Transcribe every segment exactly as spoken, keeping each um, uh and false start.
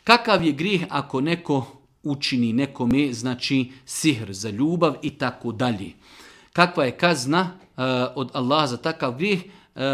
Kakav je grijeh ako neko učini nekome, znači sihr za ljubav i tako dalje. Kakva je kazna uh, od Allaha za takav grijeh? Uh,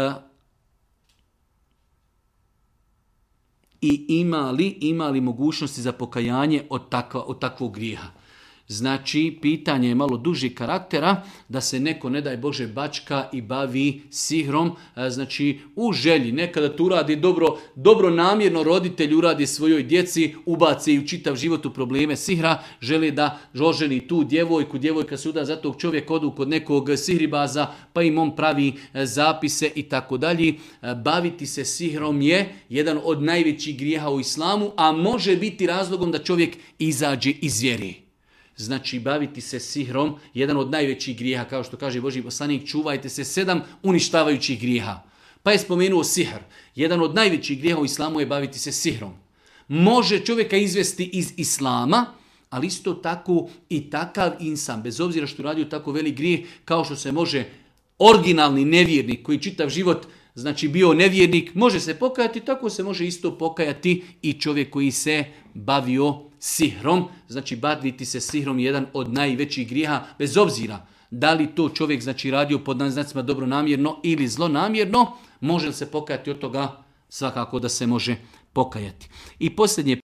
I ima li, ima li mogućnosti za pokajanje od, takva, od takvog grijeha? Znači, pitanje je malo duži karaktera, da se neko, ne daj Bože, bačka i bavi sihrom, znači u želji, nekada to uradi dobro, dobro namjerno roditelj uradi svojoj djeci, ubaci i u čitav život u probleme sihra, želi da oženi tu djevojku, djevojka se uda za tog čovjeka, odu kod nekog sihribaza, pa im on pravi zapise i tako dalje. Baviti se sihrom je jedan od najvećih grijeha u islamu, a može biti razlogom da čovjek izađe iz vjere. Znači, baviti se sihrom, jedan od najvećih grijeha, kao što kaže Božji poslanik, čuvajte se sedam uništavajućih grijeha. Pa je spomenuo sihr. Jedan od najvećih grijeha u islamu je baviti se sihrom. Može čovjeka izvesti iz islama, ali isto tako i takav insan, bez obzira što radio tako velik grijeh, kao što se može originalni nevjernik koji čitav život, znači bio nevjernik, može se pokajati, tako se može isto pokajati i čovjek koji se bavio sihrom. Znači, baviti se sihrom je jedan od najvećih grijeha, bez obzira da li to čovjek znači radio pod znacima dobronamjerno ili zlonamjerno, može li se pokajati od toga? Svakako da se može pokajati. I posljednje